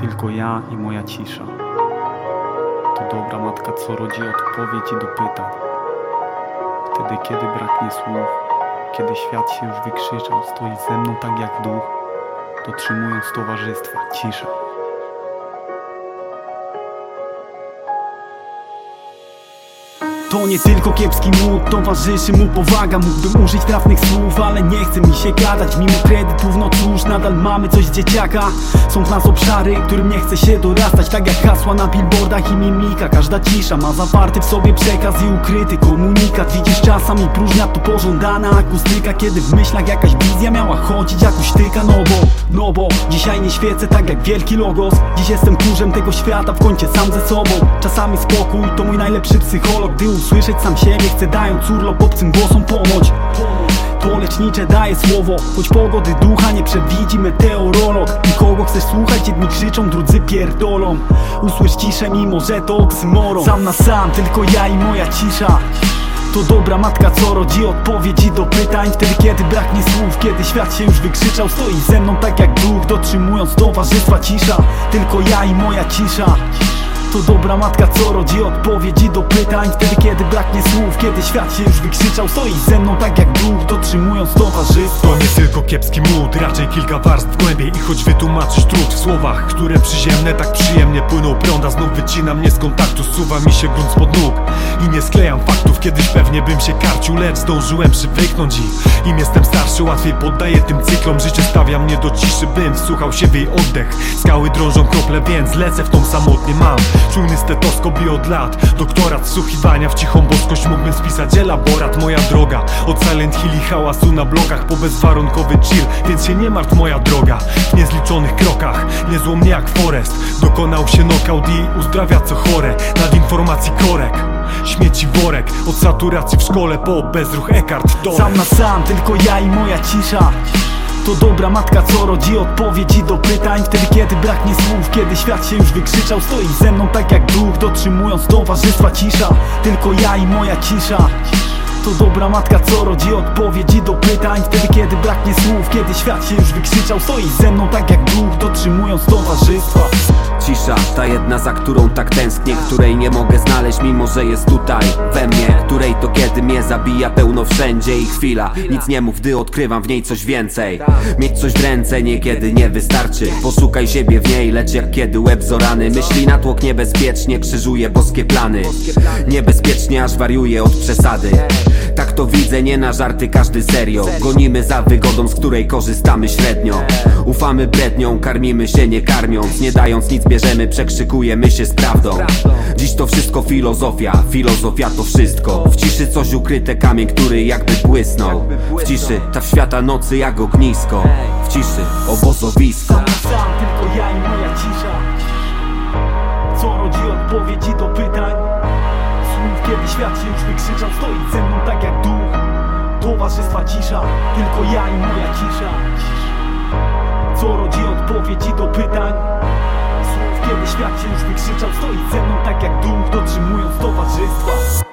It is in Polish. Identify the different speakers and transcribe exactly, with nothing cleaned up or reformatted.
Speaker 1: Tylko ja i moja cisza. To dobra matka, co rodzi odpowiedzi do pytań. Wtedy, kiedy braknie słów, kiedy świat się już wykrzyczał, stoi ze mną tak jak duch, dotrzymując towarzystwa. Cisza.
Speaker 2: To nie tylko kiepski mód, towarzyszy mu powaga. Mógłbym użyć trafnych słów, ale nie chce mi się gadać. Mimo kredytów, no cóż, nadal mamy coś z dzieciaka. Są w nas obszary, którym nie chce się dorastać. Tak jak hasła na billboardach i mimika. Każda cisza ma zawarty w sobie przekaz i ukryty komunikat. Widzisz, czasami próżnia to pożądana akustyka, kiedy w myślach jakaś wizja miała chodzić jak uśtyka. No bo, no bo dzisiaj nie świecę tak jak wielki logos. Dziś jestem kurzem tego świata, w kącie sam ze sobą. Czasami spokój to mój najlepszy psycholog. Gdy usłyszeć sam siebie chcę, dając urlop obcym głosom ponoć. To lecznicze daje słowo, choć pogody ducha nie przewidzi meteorolog. Nikogo chcesz słuchać, jedni krzyczą, drudzy pierdolą. Usłysz ciszę, mimo że to oksymoron. Sam na sam, tylko ja i moja cisza. To dobra matka, co rodzi odpowiedzi do pytań. Wtedy, kiedy braknie słów, kiedy świat się już wykrzyczał, stoi ze mną tak jak duch, dotrzymując towarzystwa. Cisza, tylko ja i moja cisza. To dobra matka, co rodzi odpowiedzi do pytań. Wtedy, kiedy braknie słów, kiedy świat się już wykrzyczał, stoi ze mną tak jak duch, dotrzymując towarzystwa.
Speaker 3: To nie tylko kiepski mód, raczej kilka warstw głębiej. I choć wytłumaczyć trud w słowach, które przyziemne, tak przyjemnie płyną prąda. Znów wycina mnie z kontaktu, zsuwa mi się grunt spod nóg. I nie sklejam faktów, kiedyś pewnie bym się karcił, lecz zdążyłem przywyknąć i im jestem starszy, łatwiej poddaję tym cyklom. Życie stawia mnie do ciszy, bym wsłuchał się w jej oddech. Skały drążą krople, więc lecę w tą samotnie. Mam czujny stetoskop i od lat doktorat wsłuchiwania w cichą boskość. Mógłbym spisać elaborat. Moja droga od Silent Hill i hałasu na blokach po bezwarunkowy chill, więc się nie martw moja droga. W niezliczonych krokach niezło mnie jak Forest. Dokonał się knockout i uzdrawia co chore. Nad informacji korek, śmieci worek. Od saturacji w szkole po bezruch Eckhart Tolle.
Speaker 2: Sam na sam, tylko ja i moja cisza. To dobra matka, co rodzi odpowiedzi do pytań. Wtedy, kiedy braknie słów, kiedy świat się już wykrzyczał, stoi ze mną tak jak duch, dotrzymując towarzystwa. Cisza, tylko ja i moja cisza. To dobra matka, co rodzi odpowiedzi do pytań. Wtedy, kiedy braknie słów, kiedy świat się już wykrzyczał, stoi ze mną tak jak duch, dotrzymując towarzystwa.
Speaker 4: Cisza, ta jedna, za którą tak tęsknię, której nie mogę znaleźć, mimo że jest tutaj we mnie. Której to kiedy mnie zabija pełno wszędzie i chwila, nic nie mów, gdy odkrywam w niej coś więcej. Mieć coś w ręce niekiedy nie wystarczy. Poszukaj siebie w niej, lecz jak kiedy łeb zorany. Myśli natłok niebezpiecznie, krzyżuje boskie plany. Niebezpiecznie, aż wariuje od przesady. Tak to widzę, nie na żarty, każdy serio. Gonimy za wygodą, z której korzystamy średnio. Ufamy brednią, karmimy się nie karmiąc. Nie dając nic bierzemy, przekrzykujemy się z prawdą. Dziś to wszystko filozofia, filozofia to wszystko. W ciszy coś ukryte, kamień, który jakby błysnął. W ciszy ta w świata nocy jak ognisko. W ciszy obozowisko.
Speaker 2: Sam na sam, tylko ja i moja cisza. Co rodzi odpowiedzi do pytań. Słów, kiedy świat się już wykrzyczał, stoi ze mną tak jak duch, towarzystwa. Cisza, tylko ja i moja cisza. Co rodzi odpowiedzi do pytań. Słów, kiedy świat się już wykrzyczał, stoi ze mną tak jak duch, dotrzymując towarzystwa.